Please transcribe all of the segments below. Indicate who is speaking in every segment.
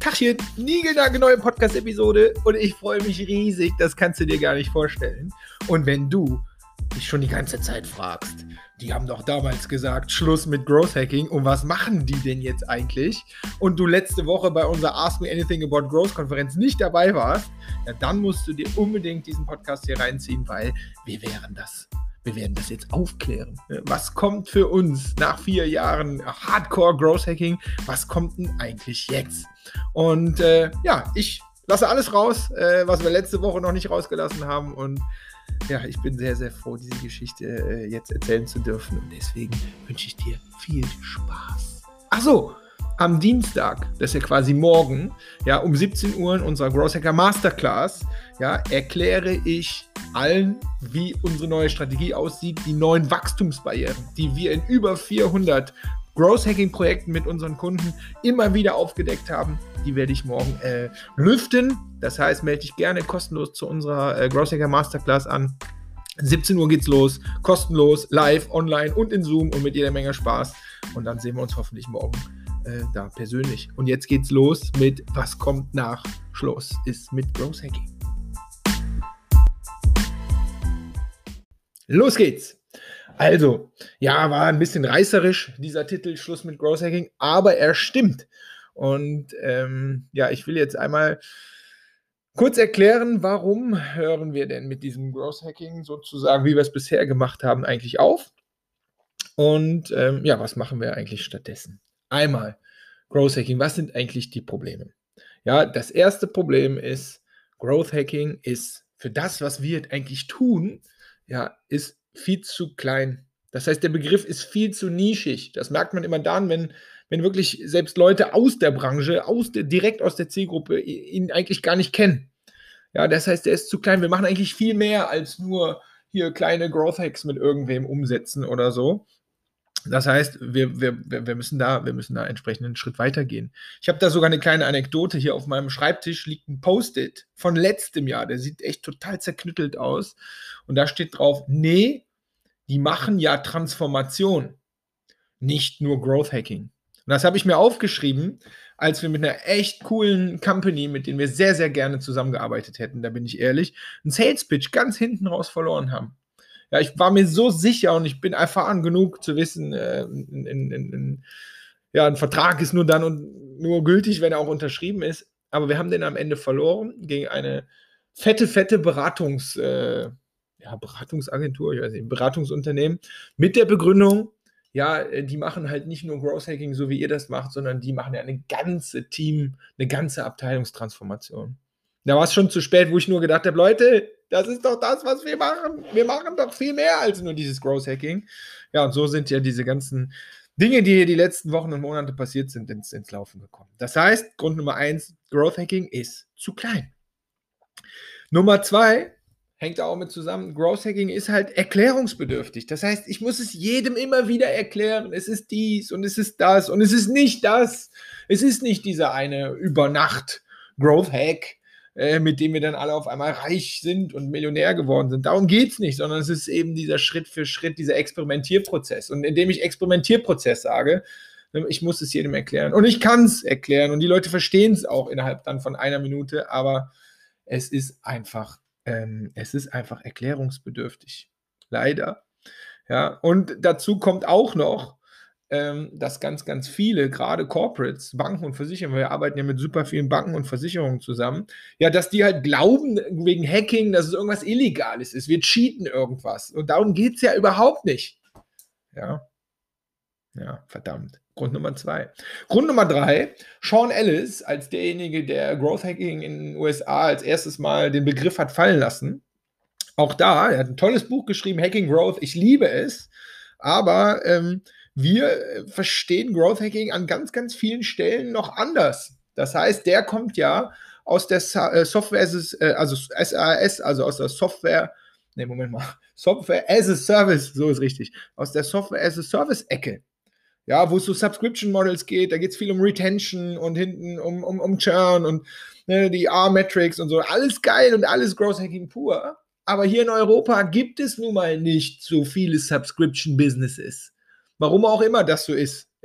Speaker 1: Tachchen, niegelnagelneue Podcast-Episode und ich freue mich riesig, das kannst du dir gar nicht vorstellen. Und wenn du dich schon die ganze Zeit fragst, die haben doch damals gesagt, Schluss mit Growth Hacking und was machen die denn jetzt eigentlich? Und du letzte Woche bei unserer Ask Me Anything About Growth Konferenz nicht dabei warst, ja, dann musst du dir unbedingt diesen Podcast hier reinziehen, weil wir werden das jetzt aufklären. Was kommt für uns nach 4 Jahren Hardcore Growth Hacking? Was kommt denn eigentlich jetzt? Und ich lasse alles raus, was wir letzte Woche noch nicht rausgelassen haben. Und ja, ich bin sehr, sehr froh, diese Geschichte jetzt erzählen zu dürfen. Und deswegen wünsche ich dir viel Spaß. Ach so, am Dienstag, das ist ja quasi morgen, ja, um 17 Uhr in unserer Growth Hacker Masterclass, ja, erkläre ich allen, wie unsere neue Strategie aussieht, die neuen Wachstumsbarrieren, die wir in über 400 Growth Hacking Projekten mit unseren Kunden immer wieder aufgedeckt haben. Die werde ich morgen lüften. Das heißt, melde dich gerne kostenlos zu unserer Growth Hacker Masterclass an. 17 Uhr geht's los, kostenlos, live, online und in Zoom und mit jeder Menge Spaß. Und dann sehen wir uns hoffentlich morgen da persönlich. Und jetzt geht's los mit was kommt nach Schluss ist mit Growth Hacking. Los geht's! Also, ja, war ein bisschen reißerisch, dieser Titel Schluss mit Growth Hacking, aber er stimmt. Und ich will jetzt einmal kurz erklären, warum hören wir denn mit diesem Growth Hacking sozusagen, wie wir es bisher gemacht haben, eigentlich auf? Und was machen wir eigentlich stattdessen? Einmal Growth Hacking, was sind eigentlich die Probleme? Ja, das erste Problem ist, Growth Hacking ist für das, was wir eigentlich tun, ja, ist viel zu klein. Das heißt, der Begriff ist viel zu nischig. Das merkt man immer dann, wenn wirklich selbst Leute aus der Branche, direkt aus der Zielgruppe, ihn eigentlich gar nicht kennen. Ja, das heißt, der ist zu klein. Wir machen eigentlich viel mehr als nur hier kleine Growth Hacks mit irgendwem umsetzen oder so. Das heißt, wir müssen da entsprechend einen Schritt weitergehen. Ich habe da sogar eine kleine Anekdote. Hier auf meinem Schreibtisch liegt ein Post-it von letztem Jahr. Der sieht echt total zerknüttelt aus. Und da steht drauf, nee, die machen ja Transformation, nicht nur Growth Hacking. Und das habe ich mir aufgeschrieben, als wir mit einer echt coolen Company, mit denen wir sehr, sehr gerne zusammengearbeitet hätten, da bin ich ehrlich, einen Sales Pitch ganz hinten raus verloren haben. Ja, ich war mir so sicher und ich bin erfahren genug zu wissen, ein Vertrag ist nur dann und nur gültig, wenn er auch unterschrieben ist. Aber wir haben den am Ende verloren gegen eine fette Beratungsagentur, ich weiß nicht, Beratungsunternehmen, mit der Begründung, ja, die machen halt nicht nur Growth Hacking, so wie ihr das macht, sondern die machen ja eine ganze Abteilungstransformation. Da war es schon zu spät, wo ich nur gedacht habe, Leute, das ist doch das, was wir machen. Wir machen doch viel mehr als nur dieses Growth Hacking. Ja, und so sind ja diese ganzen Dinge, die hier die letzten Wochen und Monate passiert sind, ins Laufen gekommen. Das heißt, Grund Nummer 1, Growth Hacking ist zu klein. Nummer 2, hängt auch mit zusammen, Growth Hacking ist halt erklärungsbedürftig. Das heißt, ich muss es jedem immer wieder erklären, es ist dies und es ist das und es ist nicht das. Es ist nicht dieser eine Übernacht Growth Hack, mit dem wir dann alle auf einmal reich sind und Millionär geworden sind. Darum geht es nicht, sondern es ist eben dieser Schritt für Schritt, dieser Experimentierprozess. Und indem ich Experimentierprozess sage, ich muss es jedem erklären. Und ich kann es erklären und die Leute verstehen es auch innerhalb dann von einer Minute, aber es ist einfach erklärungsbedürftig. Leider. Ja, und dazu kommt auch noch, dass ganz, ganz viele, gerade Corporates, Banken und Versicherungen, wir arbeiten ja mit super vielen Banken und Versicherungen zusammen, ja, dass die halt glauben, wegen Hacking, dass es irgendwas Illegales ist. Wir cheaten irgendwas. Und darum geht es ja überhaupt nicht. Ja, verdammt. Grund Nummer 2. Grund Nummer 3, Sean Ellis, als derjenige, der Growth Hacking in den USA als erstes Mal den Begriff hat fallen lassen. Auch da, er hat ein tolles Buch geschrieben, Hacking Growth, ich liebe es, aber wir verstehen Growth Hacking an ganz, ganz vielen Stellen noch anders. Das heißt, der kommt ja aus der Software as a Service, so ist richtig, aus der Software as a Service Ecke. Ja, wo es so Subscription Models geht, da geht es viel um Retention und hinten um Churn und die R-Metrics und so. Alles geil und alles Growth Hacking pur. Aber hier in Europa gibt es nun mal nicht so viele Subscription Businesses. Warum auch immer das so ist.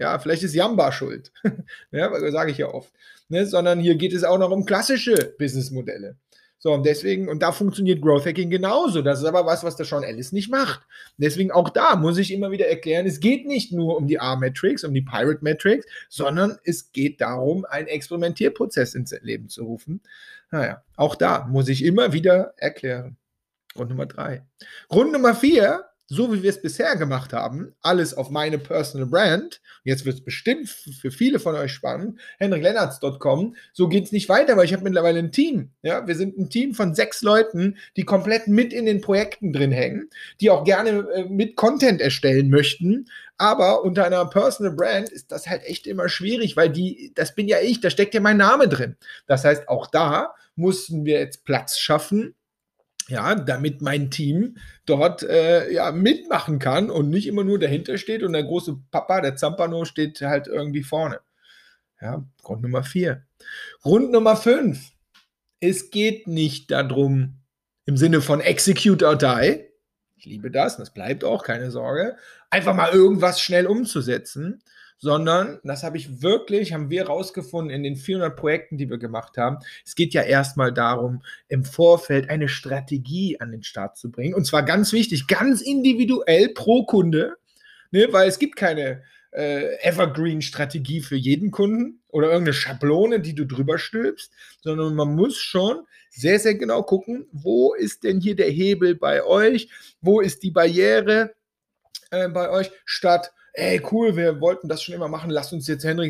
Speaker 1: Ja, vielleicht ist Jamba schuld. Ja, sage ich ja oft. Ne? Sondern hier geht es auch noch um klassische Businessmodelle. So, und deswegen, und da funktioniert Growth Hacking genauso. Das ist aber was der Sean Ellis nicht macht. Deswegen auch da muss ich immer wieder erklären, es geht nicht nur um die R-Metrics, um die Pirate-Metrics, sondern es geht darum, einen Experimentierprozess ins Leben zu rufen. Naja, auch da muss ich immer wieder erklären. Grund Nummer 3. Grund Nummer 4, so wie wir es bisher gemacht haben, alles auf meine Personal Brand, jetzt wird es bestimmt für viele von euch spannend, henriklennartz.com, so geht es nicht weiter, weil ich habe mittlerweile ein Team. Ja? Wir sind ein Team von 6 Leuten, die komplett mit in den Projekten drin hängen, die auch gerne mit Content erstellen möchten, aber unter einer Personal Brand ist das halt echt immer schwierig, weil das bin ja ich, da steckt ja mein Name drin. Das heißt, auch da mussten wir jetzt Platz schaffen, ja, damit mein Team dort mitmachen kann und nicht immer nur dahinter steht und der große Papa, der Zampano, steht halt irgendwie vorne. Ja, Grund Nummer 4. Grund Nummer 5. Es geht nicht darum, im Sinne von Execute or Die, ich liebe das bleibt auch, keine Sorge, einfach mal irgendwas schnell umzusetzen, sondern, das haben wir rausgefunden in den 400 Projekten, die wir gemacht haben, es geht ja erstmal darum, im Vorfeld eine Strategie an den Start zu bringen, und zwar ganz wichtig, ganz individuell pro Kunde, ne, weil es gibt keine Evergreen-Strategie für jeden Kunden oder irgendeine Schablone, die du drüber stülpst, sondern man muss schon sehr, sehr genau gucken, wo ist denn hier der Hebel bei euch, wo ist die Barriere bei euch, statt, ey, cool, wir wollten das schon immer machen, lass uns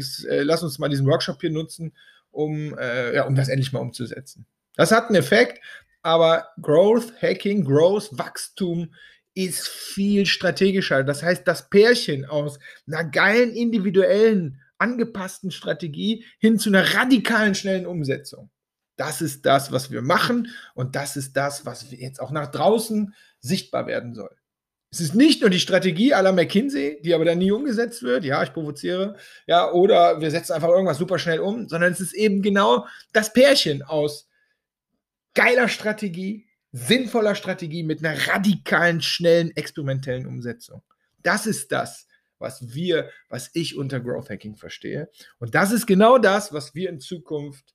Speaker 1: mal diesen Workshop hier nutzen, um das endlich mal umzusetzen. Das hat einen Effekt, aber Growth Hacking, Wachstum ist viel strategischer. Das heißt, das Pärchen aus einer geilen, individuellen, angepassten Strategie hin zu einer radikalen, schnellen Umsetzung. Das ist das, was wir machen, und das ist das, was jetzt auch nach draußen sichtbar werden soll. Es ist nicht nur die Strategie à la McKinsey, die aber dann nie umgesetzt wird, ja, ich provoziere, ja, oder wir setzen einfach irgendwas super schnell um, sondern es ist eben genau das Pärchen aus geiler Strategie, sinnvoller Strategie mit einer radikalen, schnellen, experimentellen Umsetzung. Das ist das, was ich unter Growth Hacking verstehe. Und das ist genau das, was wir in Zukunft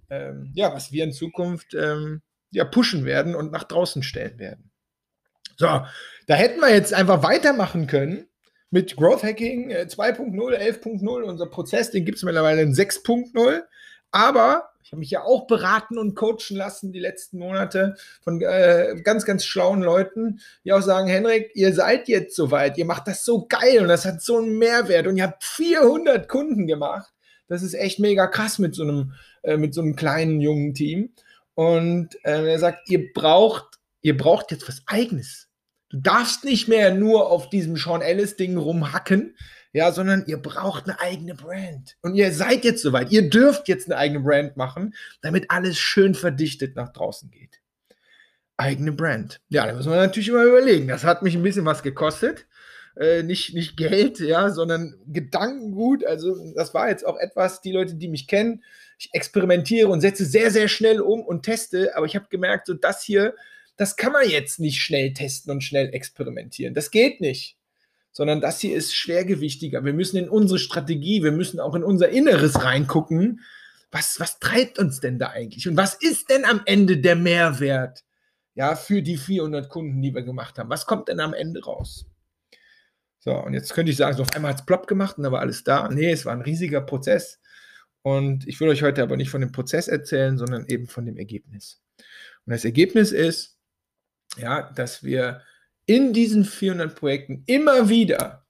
Speaker 1: pushen werden und nach draußen stellen werden. So, da hätten wir jetzt einfach weitermachen können mit Growth Hacking 2.0, 11.0. Unser Prozess, den gibt es mittlerweile in 6.0. Aber ich habe mich ja auch beraten und coachen lassen die letzten Monate von ganz, ganz schlauen Leuten, die auch sagen, Henrik, ihr seid jetzt soweit, ihr macht das so geil und das hat so einen Mehrwert und ihr habt 400 Kunden gemacht. Das ist echt mega krass mit so einem kleinen, jungen Team. Und er sagt, ihr braucht jetzt was Eigenes. Du darfst nicht mehr nur auf diesem Sean Ellis-Ding rumhacken, ja, sondern ihr braucht eine eigene Brand. Und ihr seid jetzt soweit. Ihr dürft jetzt eine eigene Brand machen, damit alles schön verdichtet nach draußen geht. Eigene Brand. Ja, da müssen wir natürlich immer überlegen. Das hat mich ein bisschen was gekostet. Nicht Geld, ja, sondern Gedankengut. Also das war jetzt auch etwas, die Leute, die mich kennen, ich experimentiere und setze sehr, sehr schnell um und teste, aber ich habe gemerkt, so das hier, das kann man jetzt nicht schnell testen und schnell experimentieren. Das geht nicht. Sondern das hier ist schwergewichtiger. Wir müssen in unsere Strategie, wir müssen auch in unser Inneres reingucken. Was treibt uns denn da eigentlich? Und was ist denn am Ende der Mehrwert, ja, für die 400 Kunden, die wir gemacht haben? Was kommt denn am Ende raus? So, und jetzt könnte ich sagen, so auf einmal hat es plopp gemacht und da war alles da. Nee, es war ein riesiger Prozess. Und ich will euch heute aber nicht von dem Prozess erzählen, sondern eben von dem Ergebnis. Und das Ergebnis ist, ja, dass wir in diesen 400 Projekten immer wieder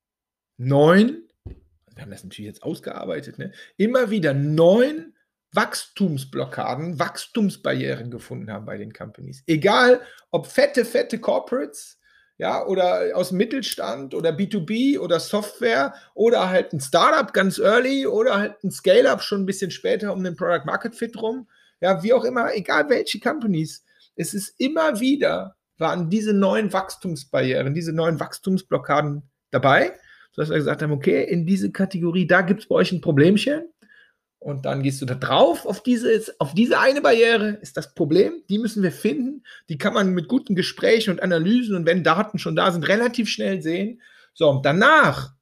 Speaker 1: wir haben das natürlich jetzt ausgearbeitet, ne, immer wieder 9 Wachstumsblockaden, Wachstumsbarrieren gefunden haben bei den Companies. Egal, ob fette Corporates, ja, oder aus dem Mittelstand oder B2B oder Software oder halt ein Startup ganz early oder halt ein Scale-Up schon ein bisschen später um den Product Market Fit rum. Ja, wie auch immer, egal welche Companies. Es ist immer wieder waren diese 9 Wachstumsbarrieren, diese 9 Wachstumsblockaden dabei, sodass wir gesagt haben, okay, in diese Kategorie, da gibt es bei euch ein Problemchen und dann gehst du da drauf auf diese eine Barriere, ist das Problem, die müssen wir finden, die kann man mit guten Gesprächen und Analysen und wenn Daten schon da sind, relativ schnell sehen. So, und danach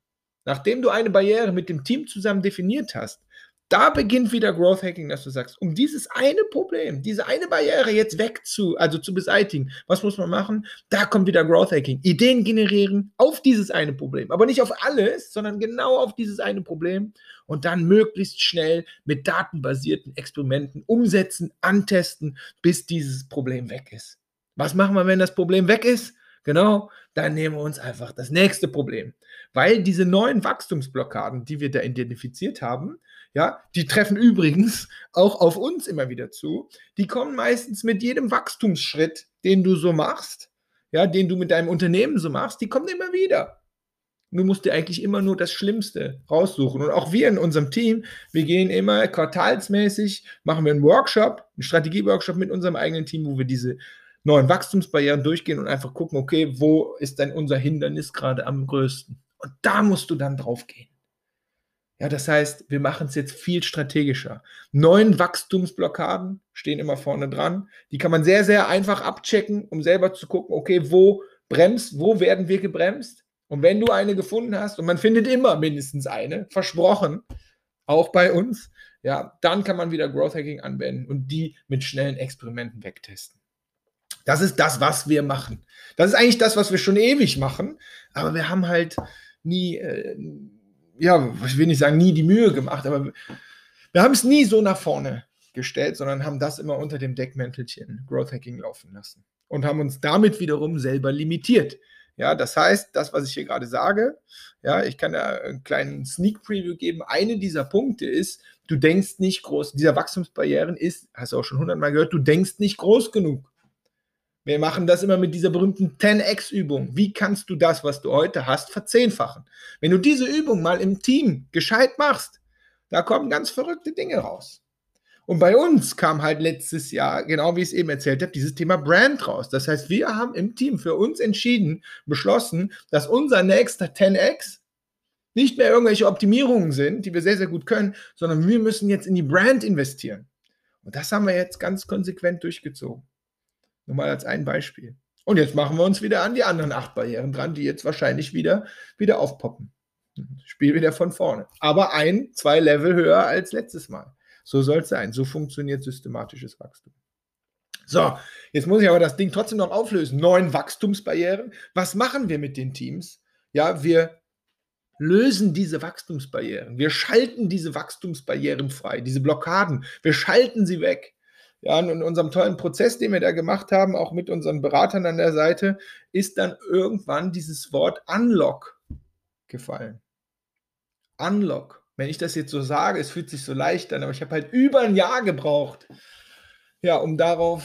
Speaker 1: nachdem du eine Barriere mit dem Team zusammen definiert hast, da beginnt wieder Growth Hacking, dass du sagst, um dieses eine Problem, diese eine Barriere jetzt zu beseitigen, was muss man machen? Da kommt wieder Growth Hacking. Ideen generieren auf dieses eine Problem, aber nicht auf alles, sondern genau auf dieses eine Problem und dann möglichst schnell mit datenbasierten Experimenten umsetzen, antesten, bis dieses Problem weg ist. Was machen wir, wenn das Problem weg ist? Genau, dann nehmen wir uns einfach das nächste Problem. Weil diese neuen Wachstumsblockaden, die wir da identifiziert haben, ja, die treffen übrigens auch auf uns immer wieder zu. Die kommen meistens mit jedem Wachstumsschritt, den du so machst, ja, den du mit deinem Unternehmen so machst, die kommen immer wieder. Du musst dir eigentlich immer nur das Schlimmste raussuchen. Und auch wir in unserem Team, wir gehen immer quartalsmäßig, machen wir einen Workshop, einen Strategieworkshop mit unserem eigenen Team, wo wir diese neuen Wachstumsbarrieren durchgehen und einfach gucken, okay, wo ist denn unser Hindernis gerade am größten? Und da musst du dann drauf gehen. Ja, das heißt, wir machen es jetzt viel strategischer. 9 Wachstumsblockaden stehen immer vorne dran. Die kann man sehr, sehr einfach abchecken, um selber zu gucken, okay, wo werden wir gebremst? Und wenn du eine gefunden hast, und man findet immer mindestens eine, versprochen, auch bei uns, ja, dann kann man wieder Growth Hacking anwenden und die mit schnellen Experimenten wegtesten. Das ist das, was wir machen. Das ist eigentlich das, was wir schon ewig machen, aber wir haben halt nie, ich will nicht sagen, nie die Mühe gemacht, aber wir haben es nie so nach vorne gestellt, sondern haben das immer unter dem Deckmäntelchen Growth Hacking laufen lassen und haben uns damit wiederum selber limitiert. Ja, das heißt, das, was ich hier gerade sage, ja, ich kann da einen kleinen Sneak Preview geben. Eine dieser Punkte ist, du denkst nicht groß, dieser Wachstumsbarrieren ist, hast du auch schon 100-mal gehört, du denkst nicht groß genug. Wir machen das immer mit dieser berühmten 10x-Übung. Wie kannst du das, was du heute hast, verzehnfachen? Wenn du diese Übung mal im Team gescheit machst, da kommen ganz verrückte Dinge raus. Und bei uns kam halt letztes Jahr, genau wie ich es eben erzählt habe, dieses Thema Brand raus. Das heißt, wir haben im Team für uns beschlossen, dass unser nächster 10x nicht mehr irgendwelche Optimierungen sind, die wir sehr, sehr gut können, sondern wir müssen jetzt in die Brand investieren. Und das haben wir jetzt ganz konsequent durchgezogen. Nur mal als ein Beispiel. Und jetzt machen wir uns wieder an die anderen 8 Barrieren dran, die jetzt wahrscheinlich wieder aufpoppen. Spiel wieder von vorne. Aber 2 Level höher als letztes Mal. So soll es sein. So funktioniert systematisches Wachstum. So, jetzt muss ich aber das Ding trotzdem noch auflösen. 9 Wachstumsbarrieren. Was machen wir mit den Teams? Ja, wir lösen diese Wachstumsbarrieren. Wir schalten diese Wachstumsbarrieren frei, diese Blockaden. Wir schalten sie weg. Ja, und in unserem tollen Prozess, den wir da gemacht haben, auch mit unseren Beratern an der Seite, ist dann irgendwann dieses Wort Unlock gefallen. Unlock. Wenn ich das jetzt so sage, es fühlt sich so leicht an, aber ich habe halt über ein Jahr gebraucht, ja, um darauf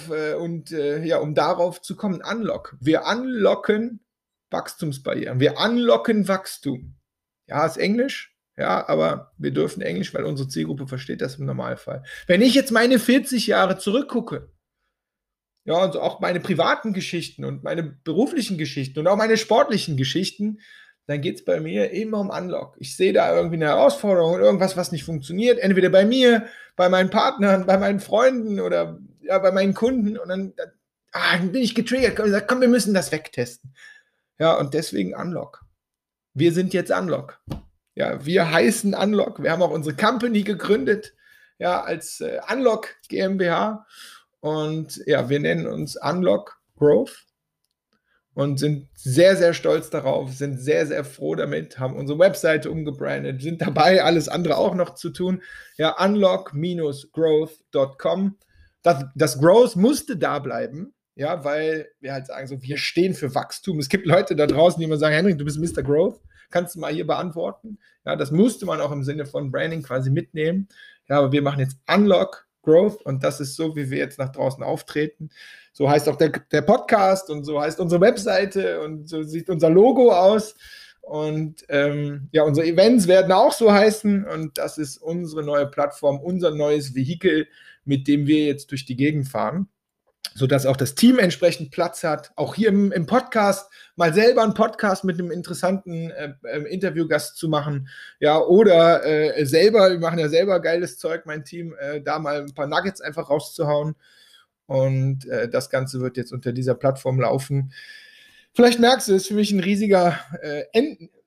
Speaker 1: zu kommen. Unlock. Wir unlocken Wachstumsbarrieren. Wir unlocken Wachstum. Ja, ist Englisch. Ja, aber wir dürfen Englisch, weil unsere Zielgruppe versteht das im Normalfall. Wenn ich jetzt meine 40 Jahre zurückgucke, ja, und auch meine privaten Geschichten und meine beruflichen Geschichten und auch meine sportlichen Geschichten, dann geht es bei mir immer um Unlock. Ich sehe da irgendwie eine Herausforderung und irgendwas, was nicht funktioniert. Entweder bei mir, bei meinen Partnern, bei meinen Freunden oder ja, bei meinen Kunden. Und dann bin ich getriggert und gesagt, komm, wir müssen das wegtesten. Ja, und deswegen Unlock. Wir sind jetzt Unlock. Ja, wir heißen Unlock. Wir haben auch unsere Company gegründet, ja, als Unlock GmbH. Und ja, wir nennen uns Unlock Growth und sind sehr, sehr stolz darauf, sind sehr, sehr froh damit, haben unsere Webseite umgebrandet, sind dabei, alles andere auch noch zu tun. Ja, unlock-growth.com. Das Growth musste da bleiben, ja, weil wir halt sagen, so, wir stehen für Wachstum. Es gibt Leute da draußen, die immer sagen, Henrik, du bist Mr. Growth. Kannst du mal hier beantworten? Ja, das musste man auch im Sinne von Branding quasi mitnehmen. Ja, aber wir machen jetzt Unlock Growth und das ist so, wie wir jetzt nach draußen auftreten. So heißt auch der Podcast und so heißt unsere Webseite und so sieht unser Logo aus. Und unsere Events werden auch so heißen und das ist unsere neue Plattform, unser neues Vehikel, mit dem wir jetzt durch die Gegend fahren, sodass auch das Team entsprechend Platz hat. Auch hier im Podcast mal selber einen Podcast mit einem interessanten Interviewgast zu machen. Ja, oder wir machen ja selber geiles Zeug, mein Team, da mal ein paar Nuggets einfach rauszuhauen. Und das Ganze wird jetzt unter dieser Plattform laufen. Vielleicht merkst du, es ist für mich ein riesiger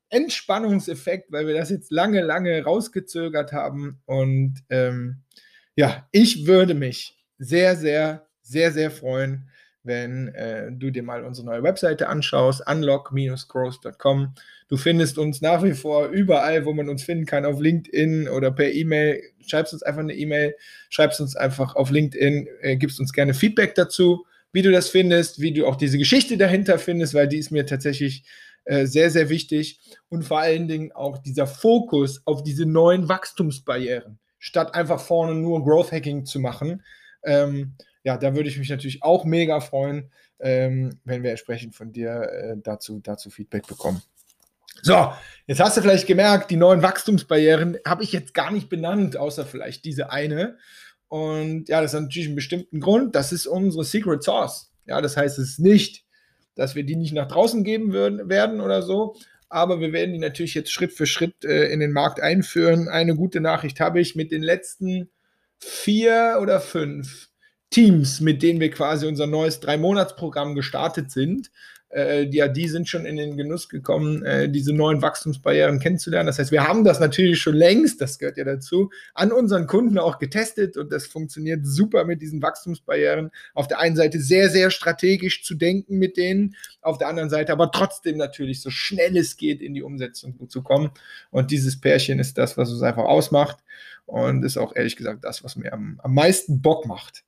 Speaker 1: Entspannungseffekt, weil wir das jetzt lange, lange rausgezögert haben. Und ja, ich würde mich sehr, sehr, sehr, sehr freuen, wenn du dir mal unsere neue Webseite anschaust, unlock-growth.com. Du findest uns nach wie vor überall, wo man uns finden kann, auf LinkedIn oder per E-Mail. Schreibst uns einfach eine E-Mail, schreibst uns einfach auf LinkedIn, gibst uns gerne Feedback dazu, wie du das findest, wie du auch diese Geschichte dahinter findest, weil die ist mir tatsächlich sehr, sehr wichtig. Und vor allen Dingen auch dieser Fokus auf diese neuen Wachstumsbarrieren, statt einfach vorne nur Growth Hacking zu machen. Ja, da würde ich mich natürlich auch mega freuen, wenn wir entsprechend von dir dazu Feedback bekommen. So, jetzt hast du vielleicht gemerkt, die neuen Wachstumsbarrieren habe ich jetzt gar nicht benannt, außer vielleicht diese eine. Und ja, das hat natürlich einen bestimmten Grund. Das ist unsere Secret Sauce. Ja, das heißt es ist nicht, dass wir die nicht nach draußen geben werden oder so. Aber wir werden die natürlich jetzt Schritt für Schritt in den Markt einführen. Eine gute Nachricht habe ich: mit den letzten 4 oder 5 Teams, mit denen wir quasi unser neues 3-Monats-Programm gestartet sind, die sind schon in den Genuss gekommen, diese neuen Wachstumsbarrieren kennenzulernen. Das heißt, wir haben das natürlich schon längst, das gehört ja dazu, an unseren Kunden auch getestet, und das funktioniert super mit diesen Wachstumsbarrieren. Auf der einen Seite sehr, sehr strategisch zu denken mit denen, auf der anderen Seite aber trotzdem natürlich so schnell es geht in die Umsetzung zu kommen. Und dieses Pärchen ist das, was uns einfach ausmacht, und ist auch ehrlich gesagt das, was mir am meisten Bock macht.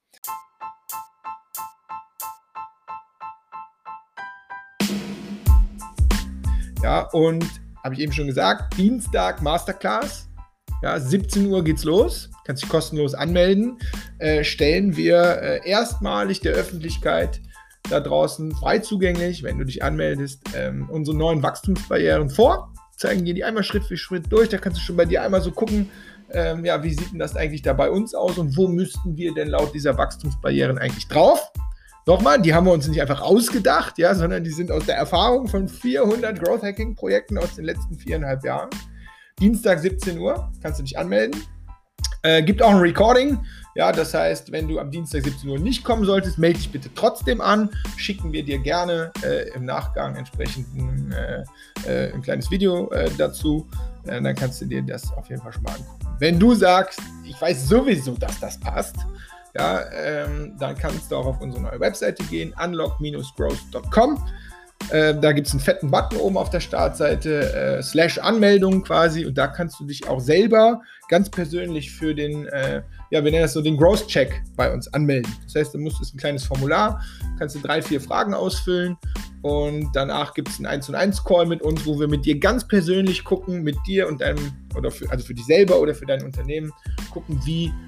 Speaker 1: Ja, und habe ich eben schon gesagt, Dienstag Masterclass, ja, 17 Uhr geht's los, kannst dich kostenlos anmelden, stellen wir erstmalig der Öffentlichkeit da draußen frei zugänglich, wenn du dich anmeldest, unsere neuen Wachstumsbarrieren vor, zeigen dir die einmal Schritt für Schritt durch, da kannst du schon bei dir einmal so gucken, ja, wie sieht denn das eigentlich da bei uns aus und wo müssten wir denn laut dieser Wachstumsbarrieren eigentlich drauf? Nochmal, die haben wir uns nicht einfach ausgedacht, ja, sondern die sind aus der Erfahrung von 400 Growth Hacking Projekten aus den letzten 4,5 Jahren. Dienstag 17 Uhr kannst du dich anmelden. Gibt auch ein Recording. Ja, das heißt, wenn du am Dienstag 17 Uhr nicht kommen solltest, melde dich bitte trotzdem an. Schicken wir dir gerne im Nachgang entsprechend ein kleines Video dazu. Dann kannst du dir das auf jeden Fall schon mal angucken. Wenn du sagst, ich weiß sowieso, dass das passt, ja, dann kannst du auch auf unsere neue Webseite gehen, unlock-growth.com. Da gibt es einen fetten Button oben auf der Startseite, /Anmeldung quasi, und da kannst du dich auch selber ganz persönlich für den, ja, wir nennen das so den Growth-Check bei uns anmelden. Das heißt, du musst, es ist ein kleines Formular, kannst du 3-4 Fragen ausfüllen, und danach gibt es einen 1-zu-1-Call mit uns, wo wir mit dir ganz persönlich gucken, mit dir und deinem, oder also für dich selber oder für dein Unternehmen, gucken,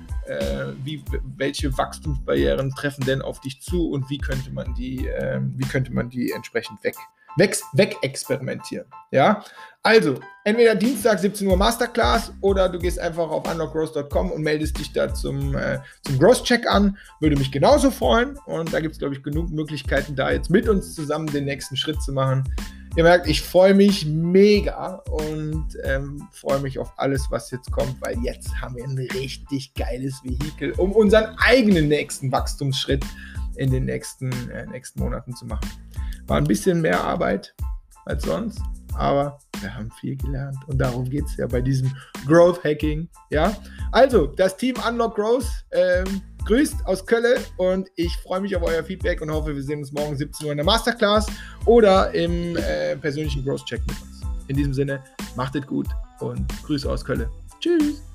Speaker 1: welche Wachstumsbarrieren treffen denn auf dich zu und wie könnte man die entsprechend weg experimentieren. Ja? Also, entweder Dienstag 17 Uhr Masterclass oder du gehst einfach auf unlockgrowth.com und meldest dich da zum Growth-Check an. Würde mich genauso freuen, und da gibt es, glaube ich, genug Möglichkeiten, da jetzt mit uns zusammen den nächsten Schritt zu machen. Ihr merkt, ich freue mich mega und freue mich auf alles, was jetzt kommt, weil jetzt haben wir ein richtig geiles Vehikel, um unseren eigenen nächsten Wachstumsschritt in den nächsten Monaten zu machen. War ein bisschen mehr Arbeit als sonst, aber wir haben viel gelernt, und darum geht es ja bei diesem Growth Hacking. Ja? Also, das Team Unlock Growth grüßt aus Köln, und ich freue mich auf euer Feedback und hoffe, wir sehen uns morgen 17 Uhr in der Masterclass oder im persönlichen Growth Check mit uns. In diesem Sinne, macht es gut und Grüße aus Köln. Tschüss!